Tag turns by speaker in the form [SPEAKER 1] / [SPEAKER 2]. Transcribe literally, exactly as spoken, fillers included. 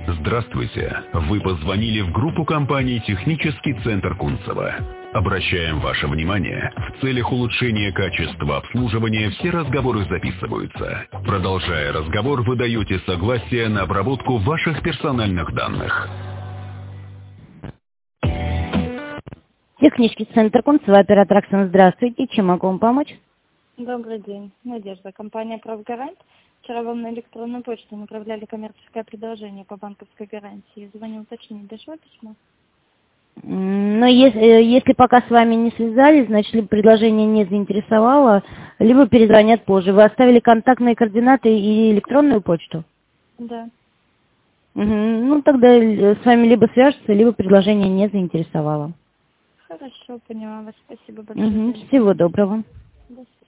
[SPEAKER 1] Здравствуйте. Вы позвонили в группу компании «Технический центр Кунцево». Обращаем ваше внимание, в целях улучшения качества обслуживания все разговоры записываются. Продолжая разговор, вы даете согласие на обработку ваших персональных данных.
[SPEAKER 2] Технический центр Кунцево, оператор Оксана, здравствуйте. Чем могу вам помочь?
[SPEAKER 3] Добрый день. Надежда, компания «Правгарант». Вчера вам на электронную почту направляли коммерческое предложение по банковской гарантии. Звоню уточнить, дошло письмо?
[SPEAKER 2] Но если, если пока с вами не связались, значит, либо предложение не заинтересовало, либо перезвонят позже. Вы оставили контактные координаты и электронную почту?
[SPEAKER 3] Да.
[SPEAKER 2] Угу. Ну, тогда с вами либо свяжутся, либо предложение не заинтересовало.
[SPEAKER 3] Хорошо, поняла вас. Спасибо большое.
[SPEAKER 2] Угу. Всего доброго.
[SPEAKER 3] До свидания.